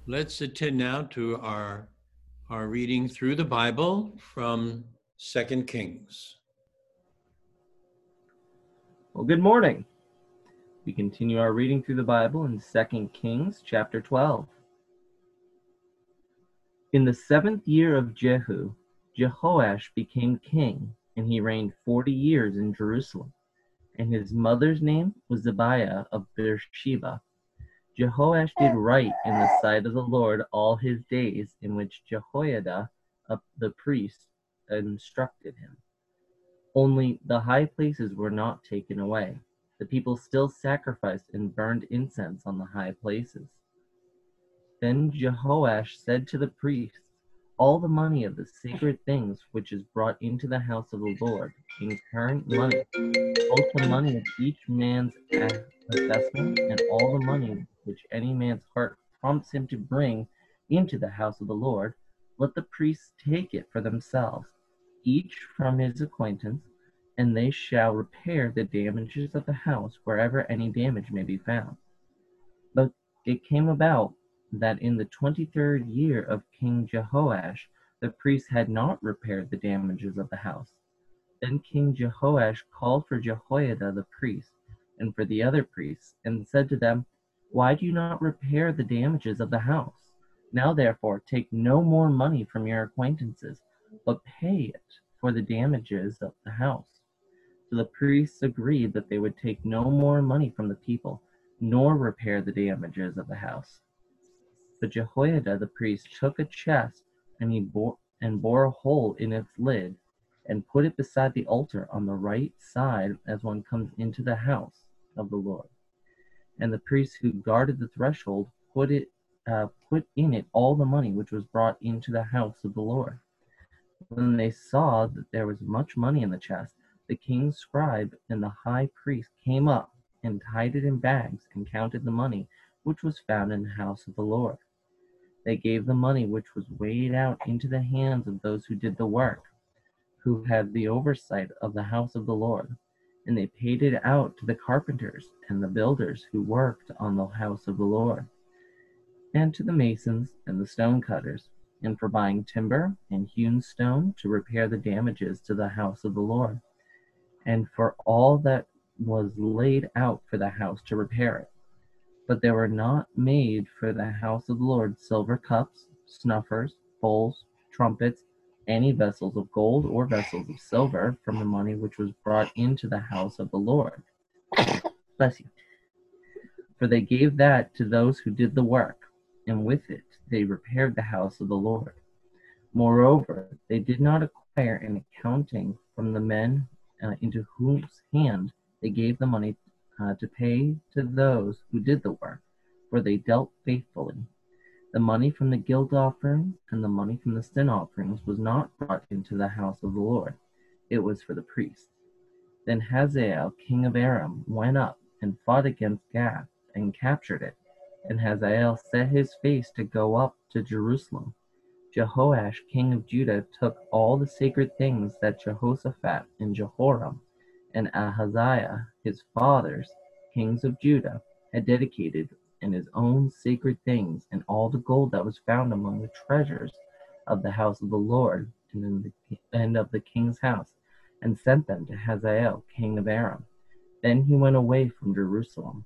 Let's attend now to our reading through the Bible from 2 Kings. Well, good morning. We continue our reading through the Bible in 2 Kings chapter 12. In the 7th year of Jehu, Jehoash became king, and he reigned 40 years in Jerusalem. And his mother's name was Zibiah of Beersheba. Jehoash did right in the sight of the Lord all his days, in which Jehoiada the priest instructed him. Only the high places were not taken away. The people still sacrificed and burned incense on the high places. Then Jehoash said to the priests, all the money of the sacred things which is brought into the house of the Lord, in current money, both the money of each man's assessment and all the money which any man's heart prompts him to bring into the house of the Lord, let the priests take it for themselves, each from his acquaintance, and they shall repair the damages of the house wherever any damage may be found. But it came about that in the 23rd year of King Jehoash, the priests had not repaired the damages of the house. Then King Jehoash called for Jehoiada the priest, and for the other priests, and said to them, why do you not repair the damages of the house? Now therefore take no more money from your acquaintances, but pay it for the damages of the house. So the priests agreed that they would take no more money from the people, nor repair the damages of the house. But Jehoiada the priest took a chest, and bore a hole in its lid, and put it beside the altar on the right side as one comes into the house of the Lord. And the priests who guarded the threshold put in it all the money which was brought into the house of the Lord. When they saw that there was much money in the chest, the king's scribe and the high priest came up and tied it in bags and counted the money which was found in the house of the Lord. They gave the money which was weighed out into the hands of those who did the work, who had the oversight of the house of the Lord, and they paid it out to the carpenters and the builders who worked on the house of the Lord, and to the masons and the stone cutters, and for buying timber and hewn stone to repair the damages to the house of the Lord, and for all that was laid out for the house to repair it. But there were not made for the house of the Lord silver cups, snuffers, bowls, trumpets, any vessels of gold or vessels of silver from the money which was brought into the house of the Lord. Bless you. For they gave that to those who did the work, and with it they repaired the house of the Lord. Moreover, they did not acquire an accounting from the men into whose hand they gave the money to pay to those who did the work, for they dealt faithfully. The money from the guilt offering and the money from the sin offerings was not brought into the house of the Lord. It was for the priests. Then Hazael, king of Aram, went up and fought against Gath and captured it. And Hazael set his face to go up to Jerusalem. Jehoash, king of Judah, took all the sacred things that Jehoshaphat and Jehoram and Ahaziah, his fathers, kings of Judah, had dedicated, and his own sacred things, and all the gold that was found among the treasures of the house of the Lord and of the king's house, and sent them to Hazael, king of Aram. Then he went away from Jerusalem.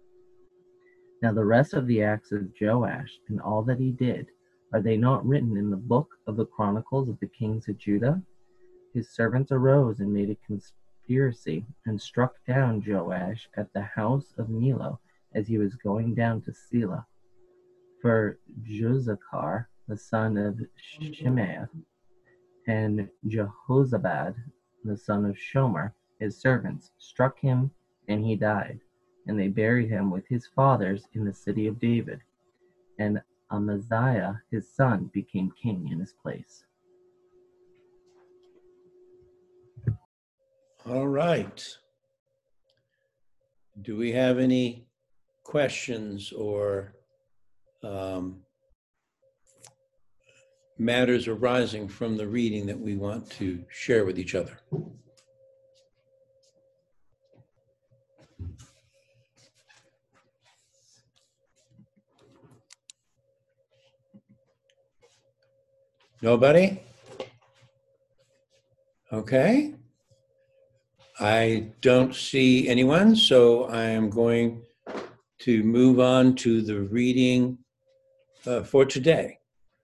Now the rest of the acts of Joash and all that he did, are they not written in the book of the Chronicles of the kings of Judah? His servants arose and made a conspiracy, and struck down Joash at the house of Millo as he was going down to Selah. For Jozachar, the son of Shimea, and Jehozabad, the son of Shomer, his servants, struck him, and he died. And they buried him with his fathers in the city of David. And Amaziah, his son, became king in his place. All right. Do we have any questions or matters arising from the reading that we want to share with each other? Nobody? Okay. I don't see anyone, so I am going to move on to the reading for today.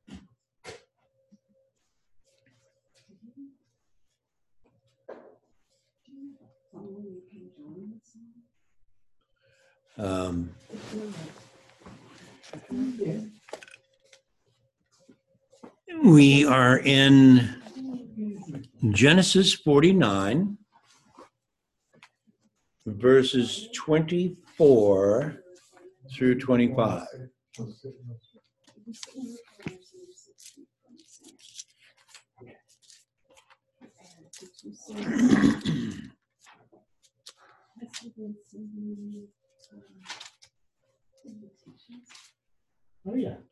We are in Genesis 49, verses 24 through 25. Oh, yeah.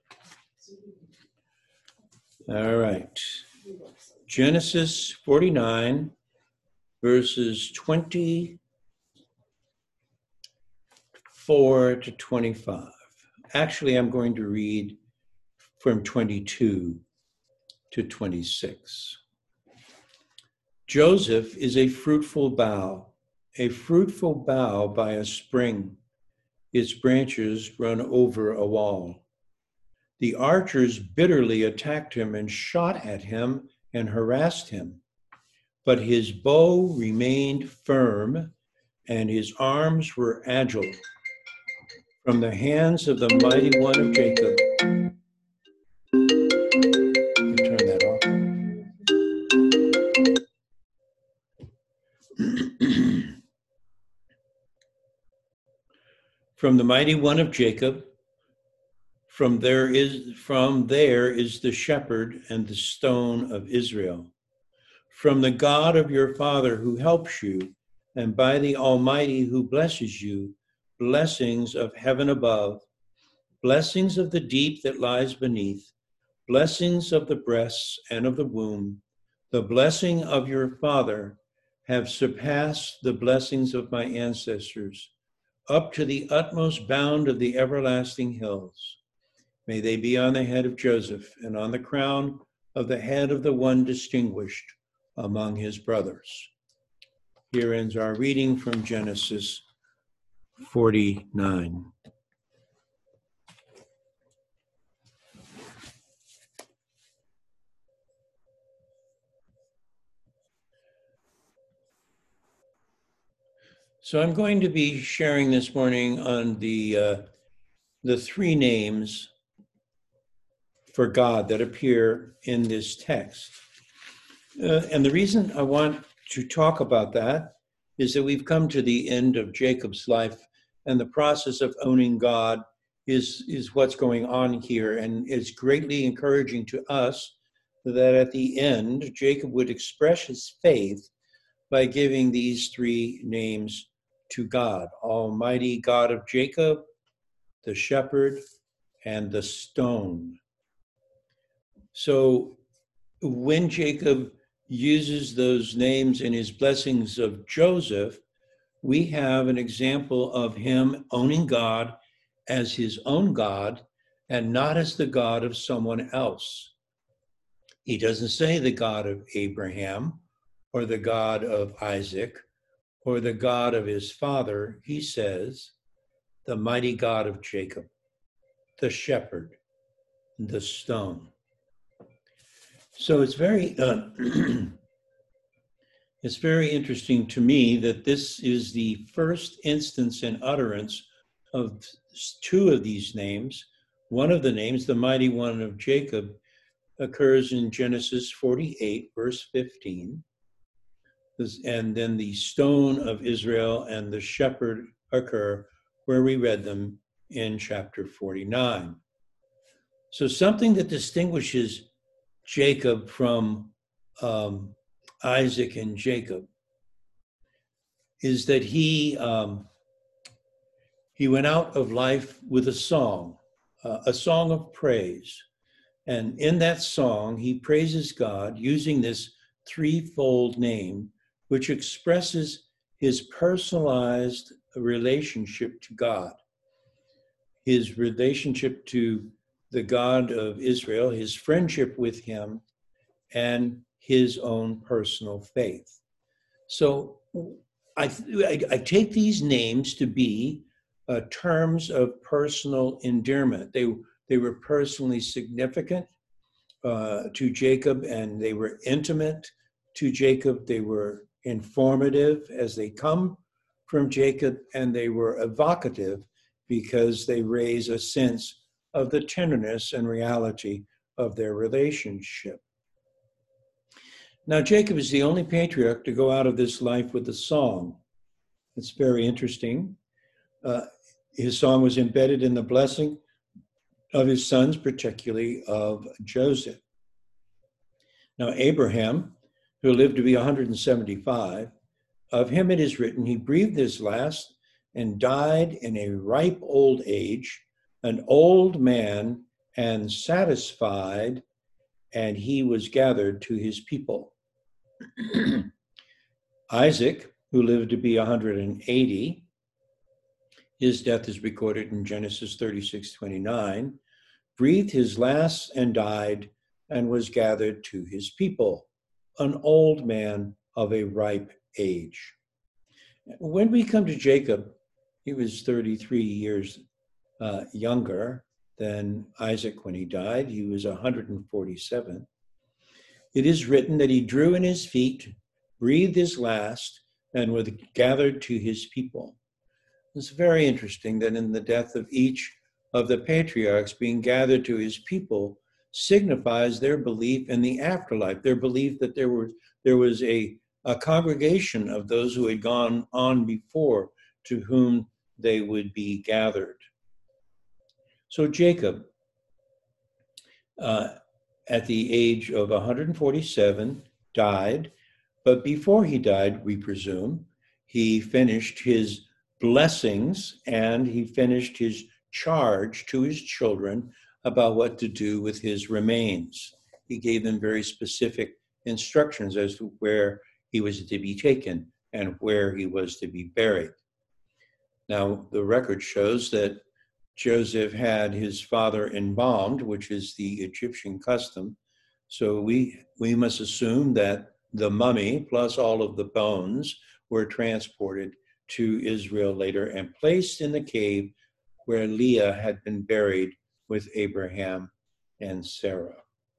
All right. Genesis 49, verses 24 to 25. Actually, I'm going to read from 22 to 26. Joseph is a fruitful bough by a spring. Its branches run over a wall. The archers bitterly attacked him and shot at him and harassed him. But his bow remained firm and his arms were agile. From the hands of the mighty one of Jacob. You turn that off. From the mighty one of Jacob, from there is the shepherd and the stone of Israel. From the God of your father who helps you, and by the Almighty who blesses you, blessings of heaven above, blessings of the deep that lies beneath, blessings of the breasts and of the womb, the blessing of your father have surpassed the blessings of my ancestors, up to the utmost bound of the everlasting hills. May they be on the head of Joseph and on the crown of the head of the one distinguished among his brothers. Here ends our reading from Genesis 49. So I'm going to be sharing this morning on the three names for God that appear in this text. And the reason I want to talk about that is that we've come to the end of Jacob's life, and the process of owning God is what's going on here. And it's greatly encouraging to us that at the end, Jacob would express his faith by giving these three names to God: Almighty God of Jacob, the shepherd, and the stone. So when Jacob uses those names in his blessings of Joseph, we have an example of him owning God as his own God and not as the God of someone else. He doesn't say the God of Abraham or the God of Isaac or the God of his father. He says, the mighty God of Jacob, the shepherd, the stone. So it's very it's very interesting to me that this is the first instance in utterance of two of these names. One of the names, the mighty one of Jacob, occurs in Genesis 48, verse 15. And then the stone of Israel and the shepherd occur where we read them in chapter 49. So something that distinguishes Jacob from Isaac and Jacob is that he went out of life with a song of praise. And in that song, he praises God using this threefold name, which expresses his personalized relationship to God, his relationship to the God of Israel, his friendship with him, and his own personal faith. So I take these names to be terms of personal endearment. They were personally significant to Jacob, and they were intimate to Jacob. They were informative as they come from Jacob, and they were evocative because they raise a sense of the tenderness and reality of their relationship. Now, Jacob is the only patriarch to go out of this life with a song. It's very interesting. His song was embedded in the blessing of his sons, particularly of Joseph. Now, Abraham, who lived to be 175, of him it is written, he breathed his last and died in a ripe old age, an old man and satisfied, and he was gathered to his people. Isaac, who lived to be 180, his death is recorded in Genesis 36:29, breathed his last and died and was gathered to his people, an old man of a ripe age. When we come to Jacob, he was 33 years younger than Isaac when he died. He was 147. It is written that he drew in his feet, breathed his last, and was gathered to his people. It's very interesting that in the death of each of the patriarchs, being gathered to his people signifies their belief in the afterlife, their belief that there was a congregation of those who had gone on before to whom they would be gathered. So Jacob, at the age of 147, died, but before he died, we presume, he finished his blessings and he finished his charge to his children about what to do with his remains. He gave them very specific instructions as to where he was to be taken and where he was to be buried. Now, the record shows that Joseph had his father embalmed, which is the Egyptian custom. So we must assume that the mummy plus all of the bones were transported to Israel later and placed in the cave where Leah had been buried with Abraham and Sarah.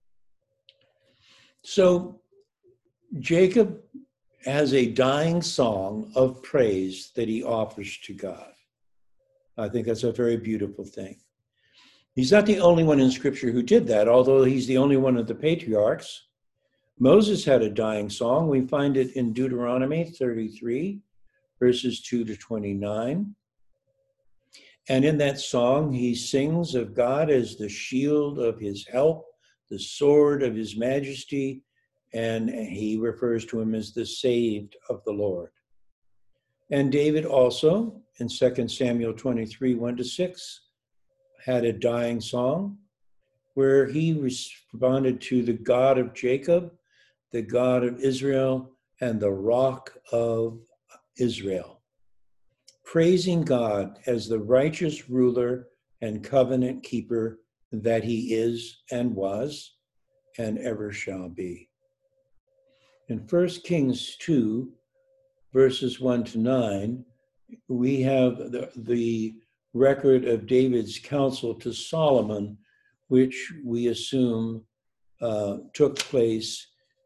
So Jacob has a dying song of praise that he offers to God. I think that's a very beautiful thing. He's not the only one in Scripture who did that, although he's the only one of the patriarchs. Moses had a dying song. We find it in Deuteronomy 33, verses 2 to 29. And in that song, he sings of God as the shield of his help, the sword of his majesty, and he refers to him as the saved of the Lord. And David also, in 2 Samuel 23, 1 to 6, had a dying song where he responded to the God of Jacob, the God of Israel, and the rock of Israel, praising God as the righteous ruler and covenant keeper that he is and was and ever shall be. In 1 Kings 2, verses 1 to 9, we have the record of David's counsel to Solomon, which we assume took place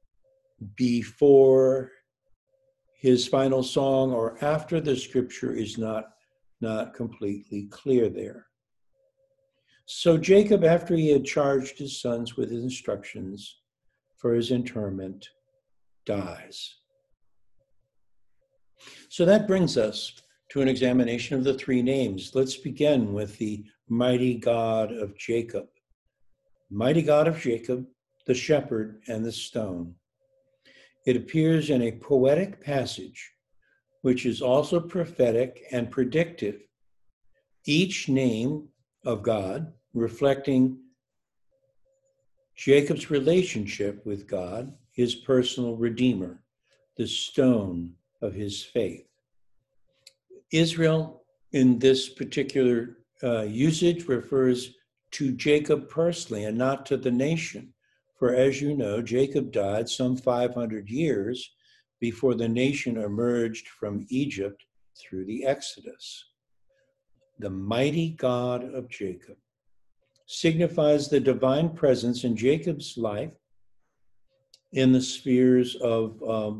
before his final song or after. The scripture is not completely clear there. So Jacob, after he had charged his sons with his instructions for his interment, dies. So that brings us to an examination of the three names. Let's begin with the mighty God of Jacob. Mighty God of Jacob, the shepherd and the stone. It appears in a poetic passage, which is also prophetic and predictive. Each name of God reflecting Jacob's relationship with God, his personal redeemer, the stone of his faith. Israel, in this particular usage, refers to Jacob personally and not to the nation, For as you know, Jacob died some 500 years before the nation emerged from Egypt through the Exodus. The mighty God of Jacob signifies the divine presence in Jacob's life in the spheres of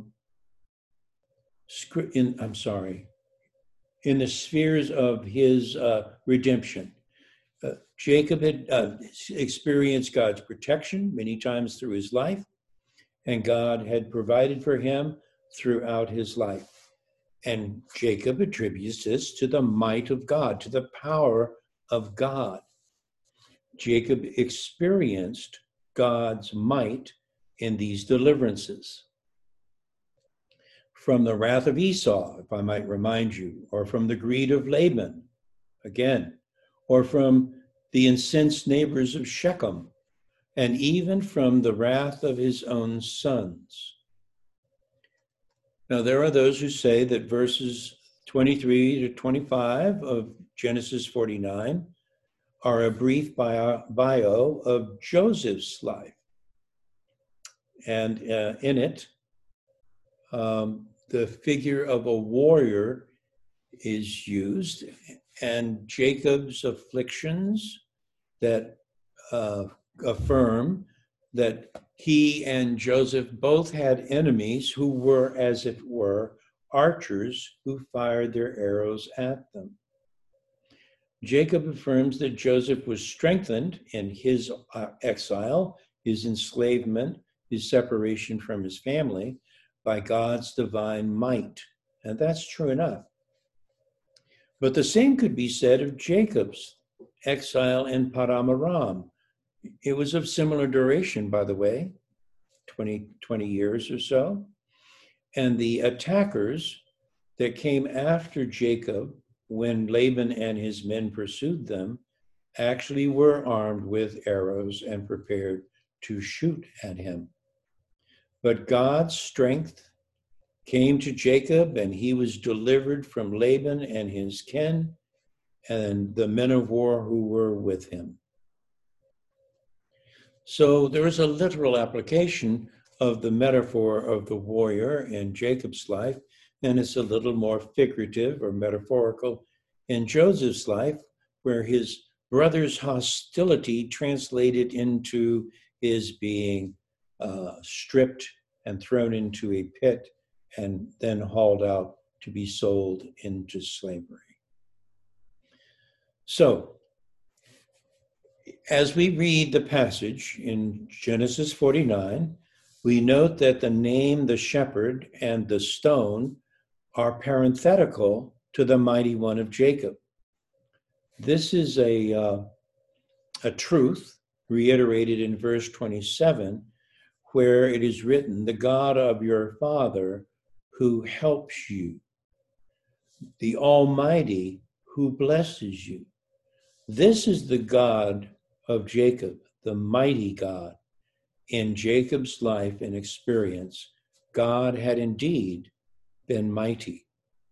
in the spheres of his redemption. Jacob had experienced God's protection many times through his life, and God had provided for him throughout his life. And Jacob attributes this to the might of God, to the power of God. Jacob experienced God's might in these deliverances. From the wrath of Esau, if I might remind you, or from the greed of Laban, again, or from the incensed neighbors of Shechem, and even from the wrath of his own sons. Now, there are those who say that verses 23 to 25 of Genesis 49 are a brief bio of Joseph's life. And in it, the figure of a warrior is used, and Jacob's afflictions that affirm that he and Joseph both had enemies who were, as it were, archers who fired their arrows at them. Jacob affirms that Joseph was strengthened in his exile, his enslavement, his separation from his family by God's divine might. And that's true enough. But the same could be said of Jacob's exile in Padan Aram. It was of similar duration, by the way, 20 years or so. And the attackers that came after Jacob when Laban and his men pursued them actually were armed with arrows and prepared to shoot at him. But God's strength came to Jacob, and he was delivered from Laban and his kin and the men of war who were with him. So there is a literal application of the metaphor of the warrior in Jacob's life, and it's a little more figurative or metaphorical in Joseph's life, where his brother's hostility translated into his being stripped and thrown into a pit and then hauled out to be sold into slavery. So, as we read the passage in Genesis 49, we note that the name, the shepherd, and the stone are parenthetical to the mighty one of Jacob. This is a truth reiterated in verse 27, where it is written, "The God of your father who helps you, the Almighty who blesses you." This is the God of Jacob, the mighty God. In Jacob's life and experience, God had indeed been mighty.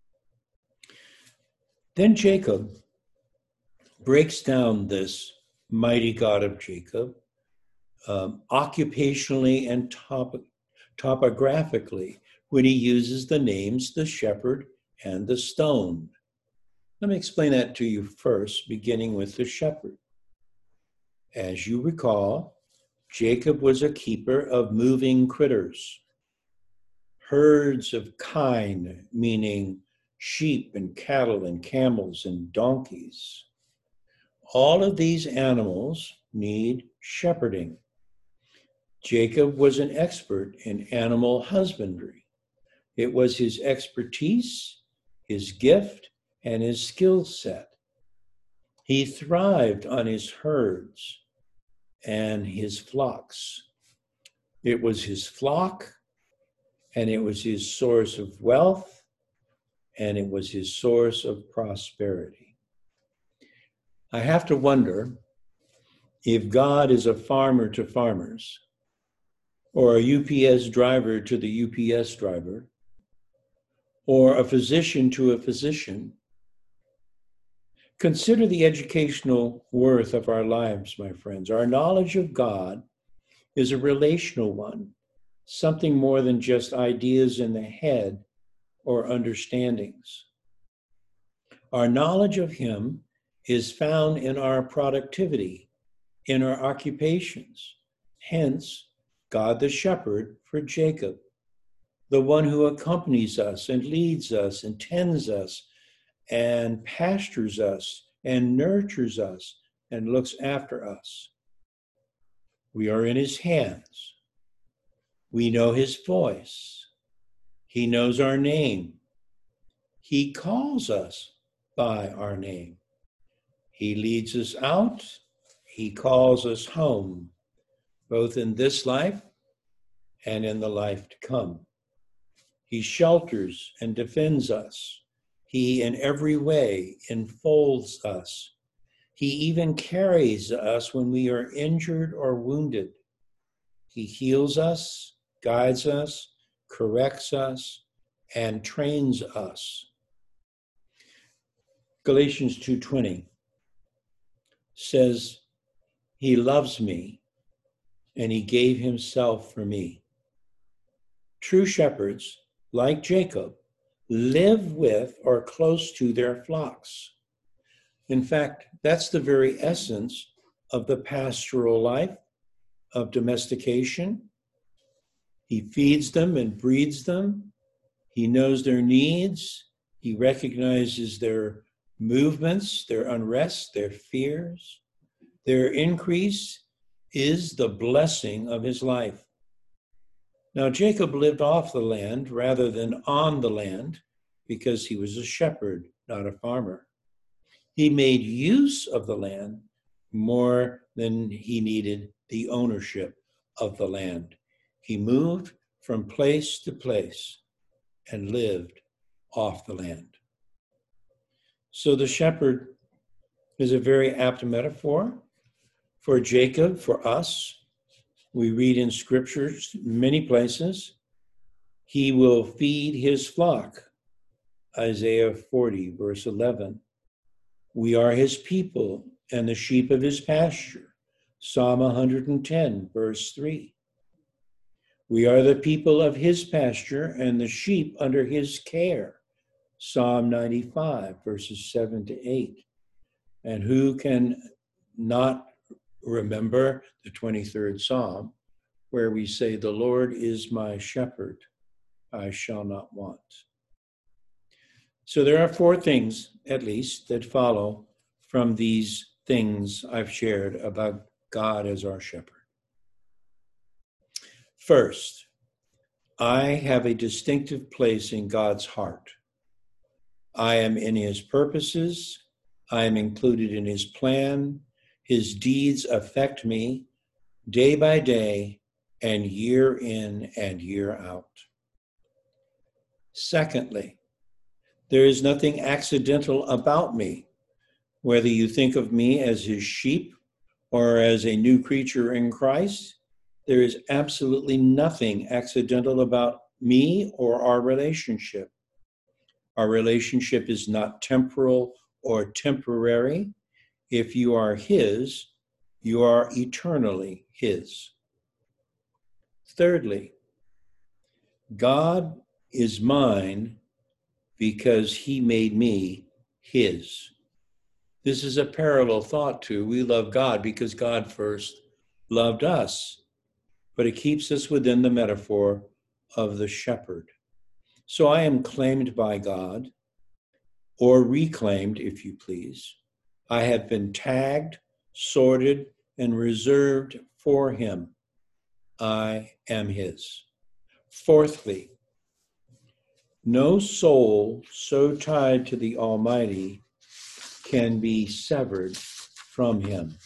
Then Jacob breaks down this mighty God of Jacob occupationally and topographically when he uses the names the shepherd and the stone. Let me explain that to you first, beginning with the shepherd. As you recall, Jacob was a keeper of moving critters, herds of kine, meaning sheep and cattle and camels and donkeys. All of these animals need shepherding. Jacob was an expert in animal husbandry. It was his expertise, his gift, and his skill set. He thrived on his herds and his flocks. It was his flock, and it was his source of wealth, and it was his source of prosperity. I have to wonder if God is a farmer to farmers, or a UPS driver to the UPS driver, or a physician to a physician. Consider the educational worth of our lives, my friends. Our knowledge of God is a relational one, something more than just ideas in the head or understandings. Our knowledge of him is found in our productivity, in our occupations. Hence, God the shepherd for Jacob, the one who accompanies us and leads us and tends us and pastures us and nurtures us and looks after us. We are in his hands. We know his voice. He knows our name. He calls us by our name. He leads us out. He calls us home, both in this life and in the life to come. He shelters and defends us. He in every way enfolds us. He even carries us when we are injured or wounded. He heals us, guides us, corrects us, and trains us. Galatians 2:20 says, he loves me and he gave himself for me. True shepherds, like Jacob, live with or close to their flocks. In fact, that's the very essence of the pastoral life, of domestication. He feeds them and breeds them. He knows their needs. He recognizes their movements, their unrest, their fears. Their increase is the blessing of his life. Now, Jacob lived off the land rather than on the land because he was a shepherd, not a farmer. He made use of the land more than he needed the ownership of the land. He moved from place to place and lived off the land. So the shepherd is a very apt metaphor for Jacob, for us. We read in scriptures, many places, he will feed his flock. Isaiah 40, verse 11. We are his people and the sheep of his pasture. Psalm 110, verse 3. We are the people of his pasture and the sheep under his care. Psalm 95, verses 7 to 8. And who can not remember the 23rd Psalm, where we say, the Lord is my shepherd, I shall not want. So there are four things, at least, that follow from these things I've shared about God as our shepherd. First, I have a distinctive place in God's heart. I am in his purposes. I am included in his plan. His deeds affect me day by day and year in and year out. Secondly, there is nothing accidental about me. Whether you think of me as his sheep or as a new creature in Christ, there is absolutely nothing accidental about me or our relationship. Our relationship is not temporal or temporary. If you are his, you are eternally his. Thirdly, God is mine because he made me his. This is a parallel thought to we love God because God first loved us, but it keeps us within the metaphor of the shepherd. So I am claimed by God, or reclaimed, if you please. I have been tagged, sorted, and reserved for him. I am his. Fourthly, no soul so tied to the Almighty can be severed from him.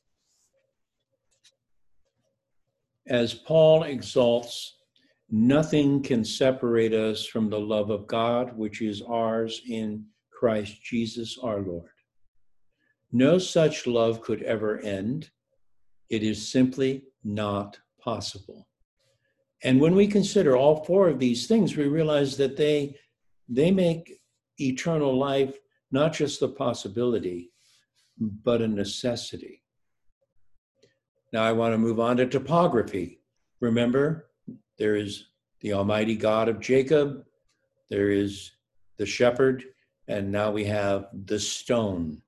As Paul exalts, nothing can separate us from the love of God, which is ours in Christ Jesus our Lord. No such love could ever end. It is simply not possible. And when we consider all four of these things, we realize that they make eternal life not just a possibility, but a necessity. Now I want to move on to topography. Remember, there is the Almighty God of Jacob, there is the shepherd, and now we have the stone.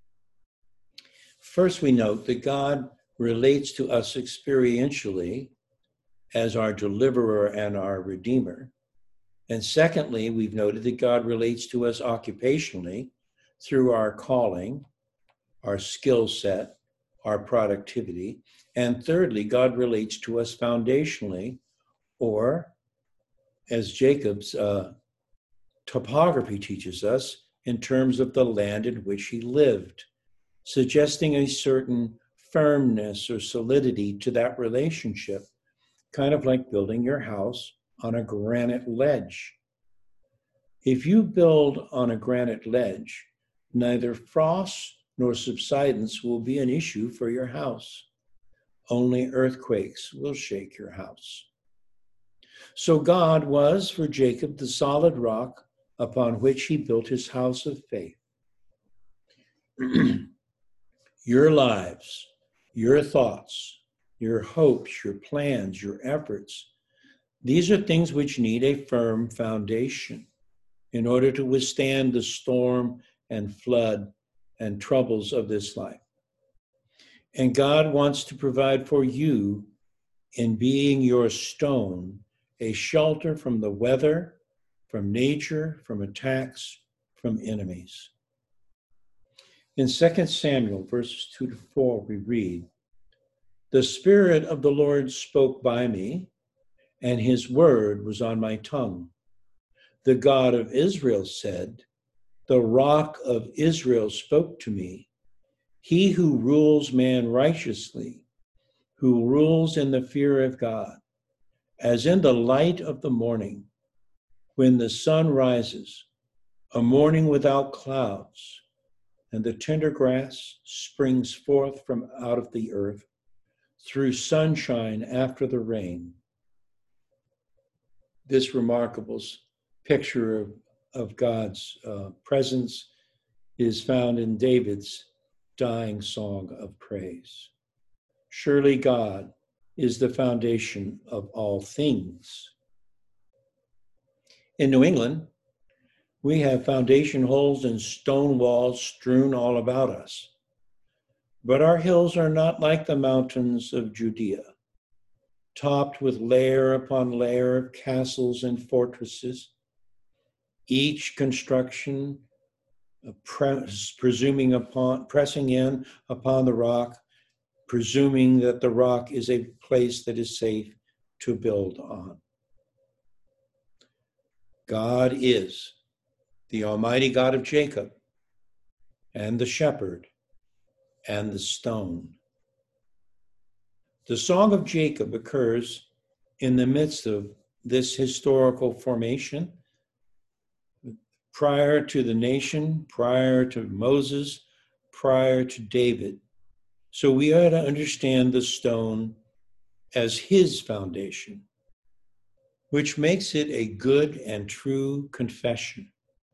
First, we note that God relates to us experientially as our deliverer and our redeemer. And secondly, we've noted that God relates to us occupationally through our calling, our skill set, our productivity. And thirdly, God relates to us foundationally, or as Jacob's topography teaches us, in terms of the land in which he lived, suggesting a certain firmness or solidity to that relationship, kind of like building your house on a granite ledge. If you build on a granite ledge, neither frost nor subsidence will be an issue for your house. Only earthquakes will shake your house. So God was for Jacob the solid rock upon which he built his house of faith. Your lives, your thoughts, your hopes, your plans, your efforts, these are things which need a firm foundation in order to withstand the storm and flood and troubles of this life. And God wants to provide for you, in being your stone, a shelter from the weather, from nature, from attacks, from enemies. In 2 Samuel, verses 2 to 4, we read, "The Spirit of the Lord spoke by me, and his word was on my tongue. The God of Israel said, the rock of Israel spoke to me. He who rules man righteously, who rules in the fear of God, as in the light of the morning, when the sun rises, a morning without clouds, and the tender grass springs forth from out of the earth, through sunshine after the rain." This remarkable picture of God's presence is found in David's dying song of praise. Surely God is the foundation of all things. In New England, we have foundation holes and stone walls strewn all about us. But our hills are not like the mountains of Judea, topped with layer upon layer of castles and fortresses, each construction pressing in upon the rock, presuming that the rock is a place that is safe to build on. God is the Almighty God of Jacob, and the shepherd, and the stone. The Song of Jacob occurs in the midst of this historical formation, prior to the nation, prior to Moses, prior to David. So we ought to understand the stone as his foundation, which makes it a good and true confession.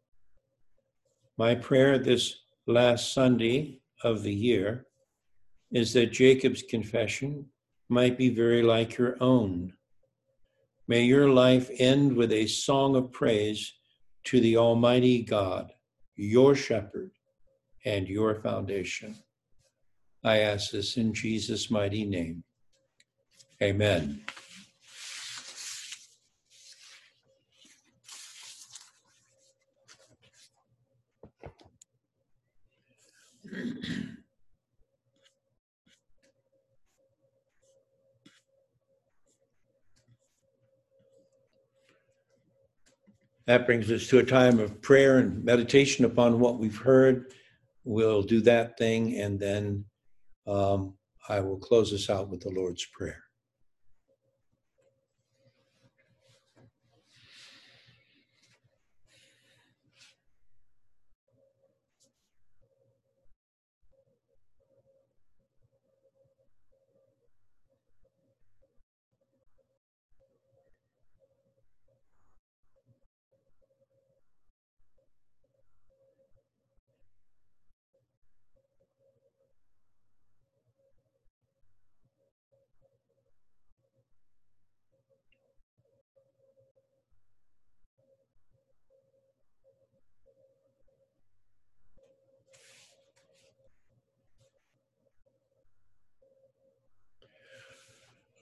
My prayer this last Sunday of the year is that Jacob's confession might be very like your own. May your life end with a song of praise to the Almighty God, your shepherd and your foundation. I ask this in Jesus' mighty name. Amen. That brings us to a time of prayer and meditation upon what we've heard. We'll do that thing, and then I will close us out with the Lord's Prayer.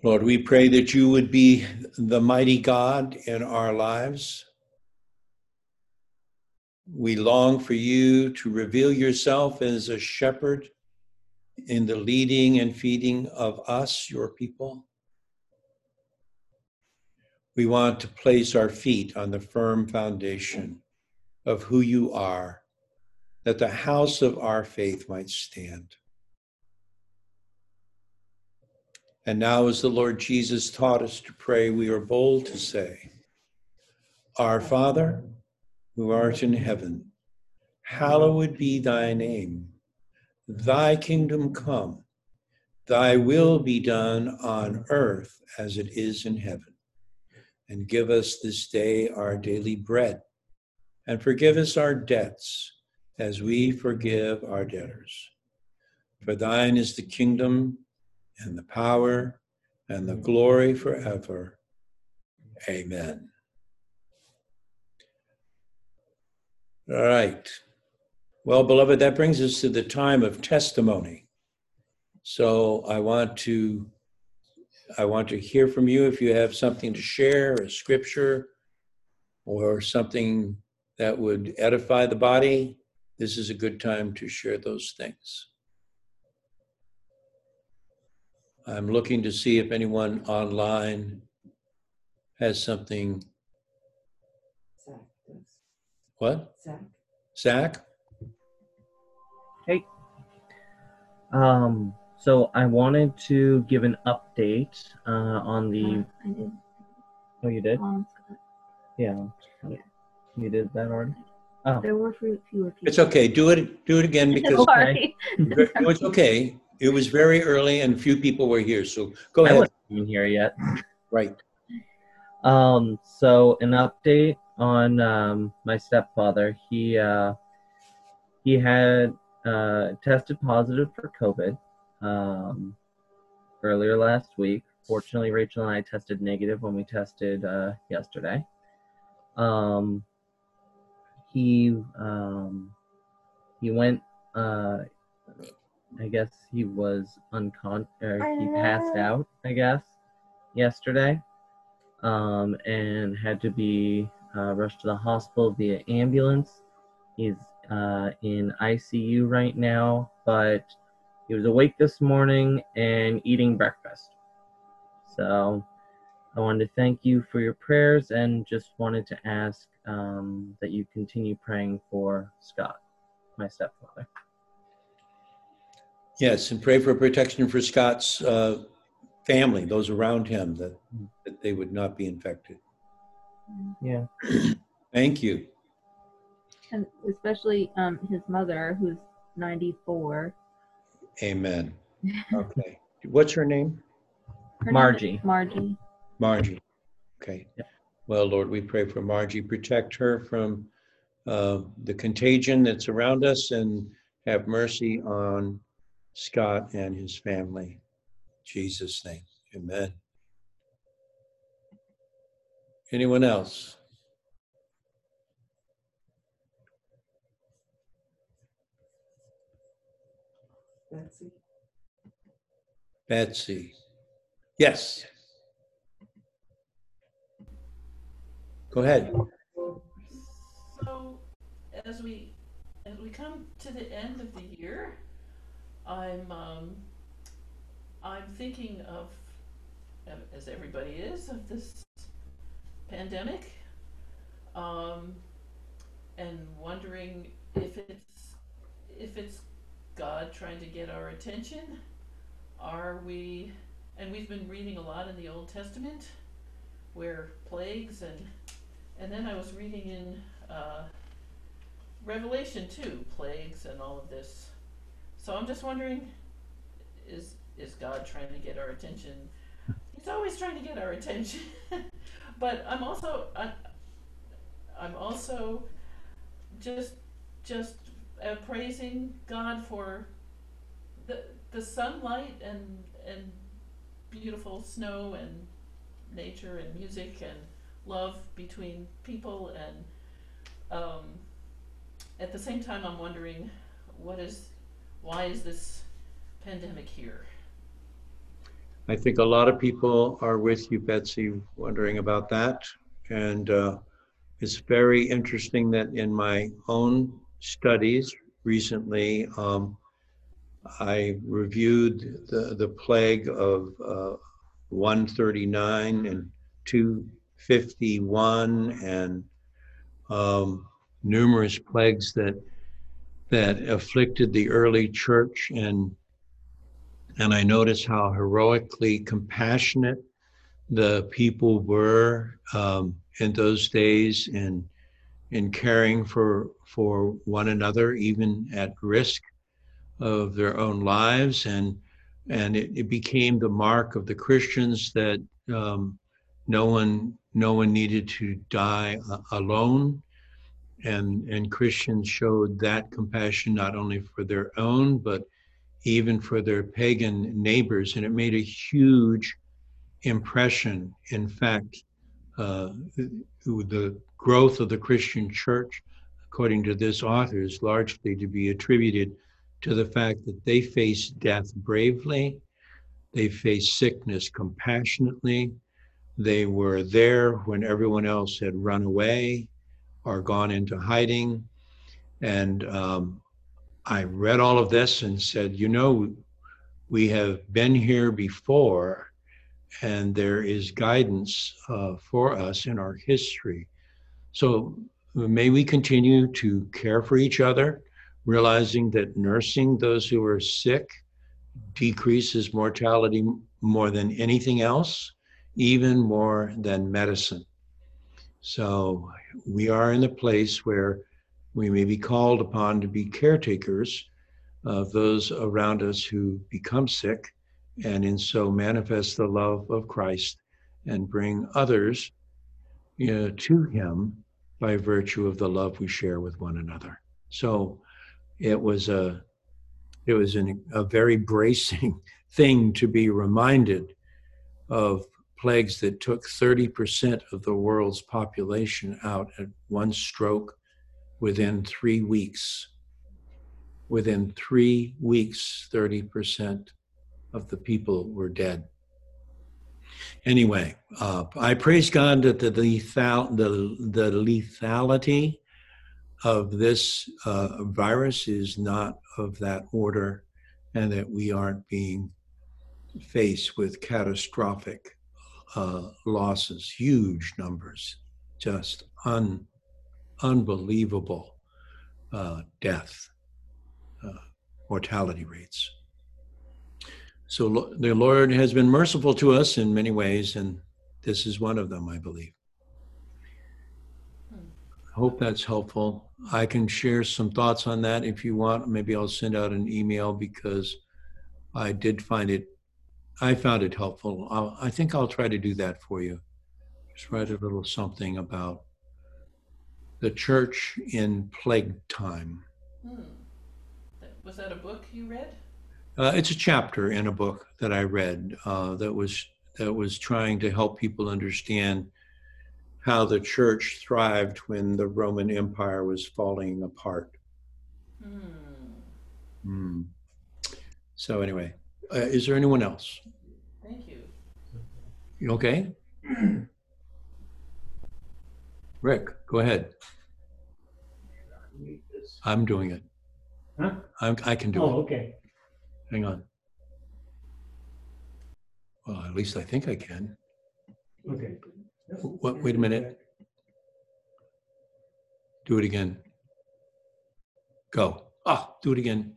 Lord, we pray that you would be the mighty God in our lives. We long for you to reveal yourself as a shepherd in the leading and feeding of us, your people. We want to place our feet on the firm foundation of who you are, that the house of our faith might stand. And now, as the Lord Jesus taught us to pray, we are bold to say, Our Father, who art in heaven, hallowed be thy name. Thy kingdom come, thy will be done on earth as it is in heaven. And give us this day our daily bread, and forgive us our debts as we forgive our debtors. For thine is the kingdom and the power and the glory forever. Amen. All right. Well, beloved, that brings us to the time of testimony. So I want to hear from you if you have something to share, a scripture, or something that would edify the body. This is a good time to share those things. I'm looking to see if anyone online has something. Zach does. What? Zach. Zach? Hey. So I wanted to give an update on the. I did. Oh, you did? Scott. Yeah. Yeah. You did that already? Oh. There were fewer people. It's okay. Do it again because Sorry. it's okay. It was very early and few people were here. So go I ahead. wasn't even here yet. Right. So an update on my stepfather. He had tested positive for COVID earlier last week. Fortunately, Rachel and I tested negative when we tested yesterday. He went. I guess he was he passed out, I guess, yesterday, and had to be rushed to the hospital via ambulance. He's in ICU right now, but he was awake this morning and eating breakfast. So I wanted to thank you for your prayers and just wanted to ask that you continue praying for Scott, my stepfather. Yes, and pray for protection for Scott's family, those around him, that they would not be infected. Yeah. Thank you. And especially his mother, who's 94. Amen. Okay. What's her name? Margie. Margie. Margie. Okay. Yep. Well, Lord, we pray for Margie. Protect her from the contagion that's around us and have mercy on Scott and his family. In Jesus' name. Amen. Anyone else? Betsy. Yes. Go ahead. So, as we come to the end of the year, I'm thinking of, as everybody is, of this pandemic, and wondering if it's God trying to get our attention. And we've been reading a lot in the Old Testament, where plagues and then I was reading in Revelation 2, plagues and all of this. So I'm just wondering, is God trying to get our attention? He's always trying to get our attention. But I'm also just praising God for the sunlight and beautiful snow and nature and music and love between people, and at the same time I'm wondering why is this pandemic here? I think a lot of people are with you, Betsy, wondering about that. And it's very interesting that in my own studies recently, I reviewed the plague of 139 and 251 and numerous plagues that afflicted the early church, and I noticed how heroically compassionate the people were in those days in caring for one another, even at risk of their own lives, and it became the mark of the Christians that no one needed to die alone, and Christians showed that compassion not only for their own but even for their pagan neighbors, and it made a huge impression. In fact, the growth of the Christian church, according to this author, is largely to be attributed to the fact that they faced death bravely, they faced sickness compassionately, they were there when everyone else had run away or gone into hiding. And I read all of this and said, we have been here before, and there is guidance for us in our history. So may we continue to care for each other, realizing that nursing those who are sick decreases mortality more than anything else, even more than medicine. So we are in a place where we may be called upon to be caretakers of those around us who become sick, and in so manifest the love of Christ and bring others to him by virtue of the love we share with one another. So it was a very bracing thing to be reminded of plagues that took 30% of the world's population out at one stroke within 3 weeks. Within 3 weeks, 30% of the people were dead. Anyway, I praise God that the lethality of this virus is not of that order, and that we aren't being faced with catastrophic losses, huge numbers, just unbelievable death, mortality rates. So the Lord has been merciful to us in many ways, and this is one of them, I believe. I hope that's helpful. I can share some thoughts on that if you want. Maybe I'll send out an email, because I found it helpful. I think I'll try to do that for you. Just write a little something about the church in plague time. Was that a book you read? It's a chapter in a book that I read that was trying to help people understand how the church thrived when the Roman Empire was falling apart. So anyway, is there anyone else? Thank you. You okay? Rick, go ahead. I'm doing it. Huh? I can do it. Oh, okay. Hang on. Well, at least I think I can. Okay. Wait a minute. Do it again. Go. Do it again.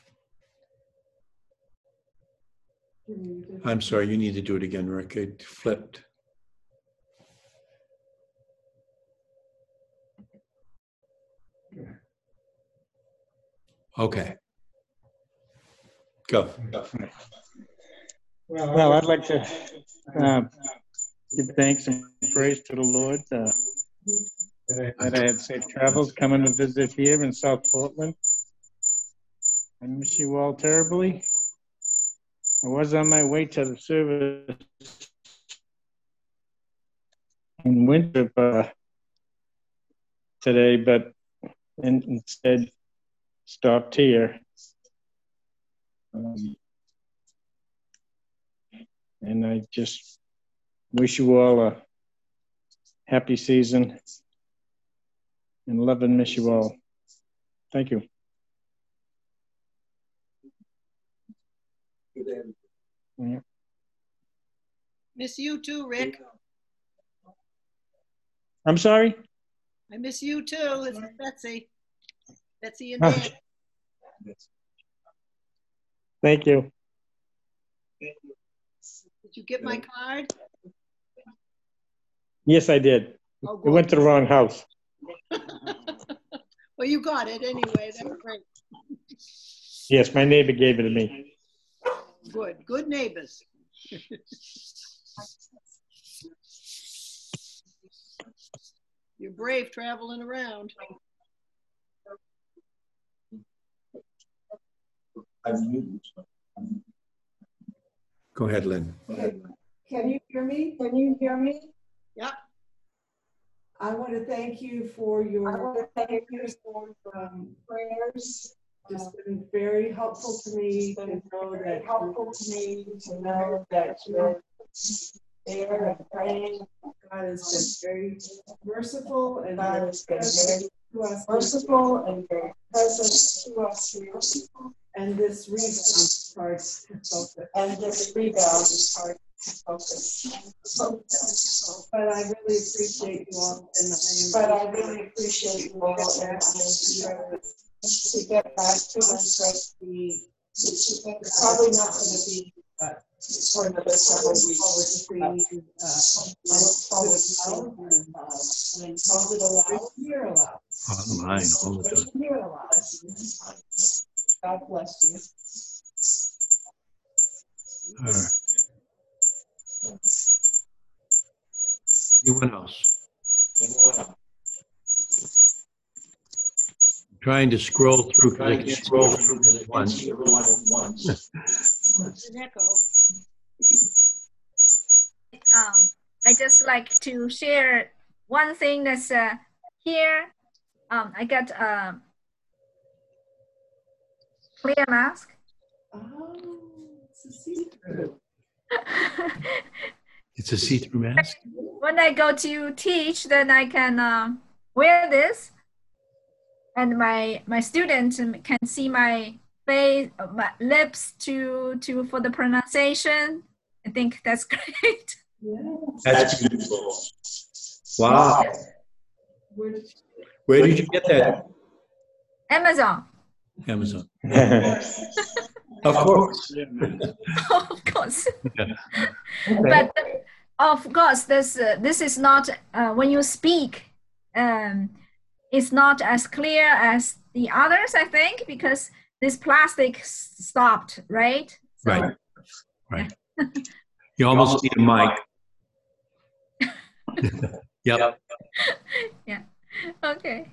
I'm sorry, you need to do it again, Rick. It flipped. Okay. Go. Well, I'd like to give thanks and praise to the Lord that I had safe travels coming to visit here in South Portland. I miss you all terribly. I was on my way to the service in Winthrop today, but instead stopped here. And I just wish you all a happy season and love and miss you all. Thank you. Yeah. Miss you too, Rick. I'm sorry? I miss you too. This is Betsy. Betsy and Dan. Thank you. Did you get my card? Yes, I did. Oh, It went to the wrong house. Well, you got it anyway. That's great. Yes, my neighbor gave it to me. Good. Good neighbors. You're brave traveling around. Go ahead, Lynn. Can you hear me? Can you hear me? Yep. I want to thank you for your prayers. It's been very helpful to me to know that you're there and praying. God has been very merciful and very present to us. Very present to us. And this rebound is hard to focus. But I really appreciate you all, and I am to get back to the it's probably not going to be for another several weeks. I look forward to seeing you and hold it aloud. Here aloud. Online all the time. Here aloud. God bless you. All right. Anyone else? Trying to scroll through because I can scroll through everyone at once. It's an echo. I just like to share one thing that's here. I got a clear mask. Oh, it's a see-through. It's a see-through mask? When I go to teach, then I can wear this. And my students can see my face, my lips for the pronunciation. I think that's great. Yeah. That's beautiful. Wow. Where did you get that? Amazon. Amazon. Of course. Of course. Okay. But of course, this is not when you speak. It's not as clear as the others, I think, because this plastic stopped, right? So, Right. Right. You almost need a mic. Yep. Yeah. Okay.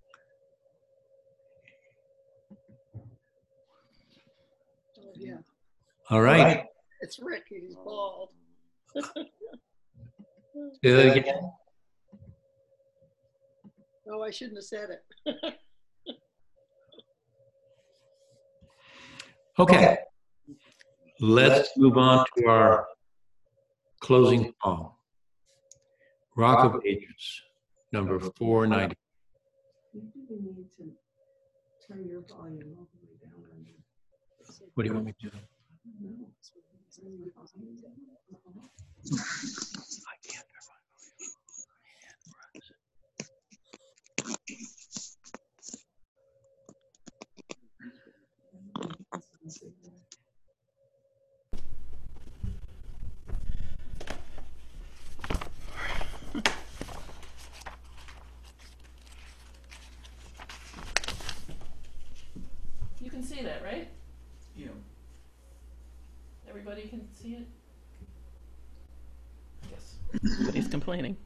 Oh, yeah. All right. It's Rick. He's bald. Say that again. No, I shouldn't have said it. Okay. Let's move on to our closing poem. Rock of Ages, number 490. You really need to turn your volume all the way down on your. What do you want me to do? No. Turn your volume down. I can't. You can see that, right? Yeah. Everybody can see it? Yes. Nobody's complaining.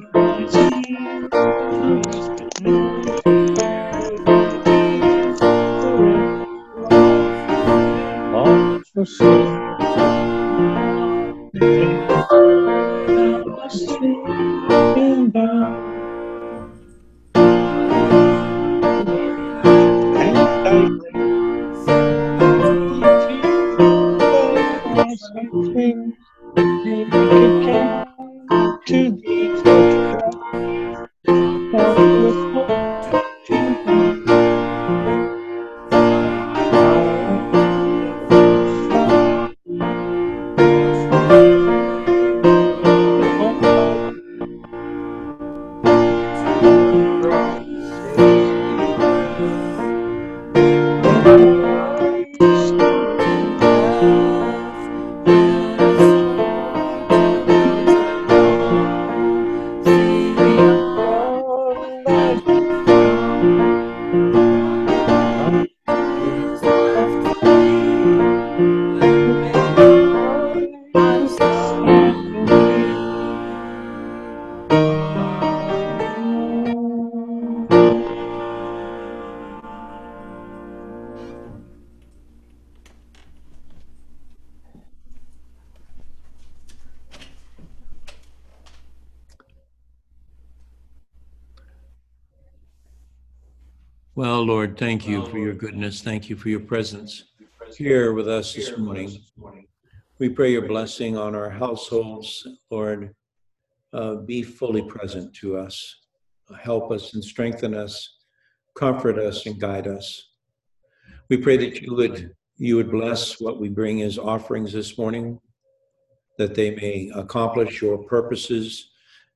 Well, Lord, thank you for your goodness. Thank you for your presence here with us this morning. We pray your blessing on our households, Lord. Be fully present to us. Help us and strengthen us, comfort us and guide us. We pray that you would bless what we bring as offerings this morning, that they may accomplish your purposes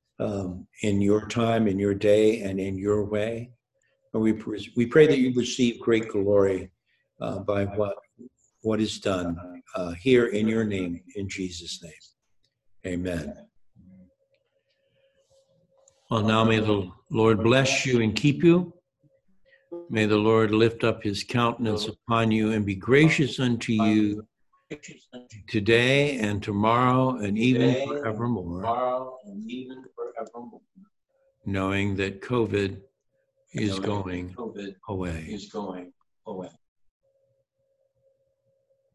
in your time, in your day, and in your way. And we pray that you receive great glory by what is done here in your name, in Jesus' name. Amen. Well, now may the Lord bless you and keep you. May the Lord lift up his countenance upon you and be gracious unto you today and tomorrow and even forevermore, knowing that COVID is going away.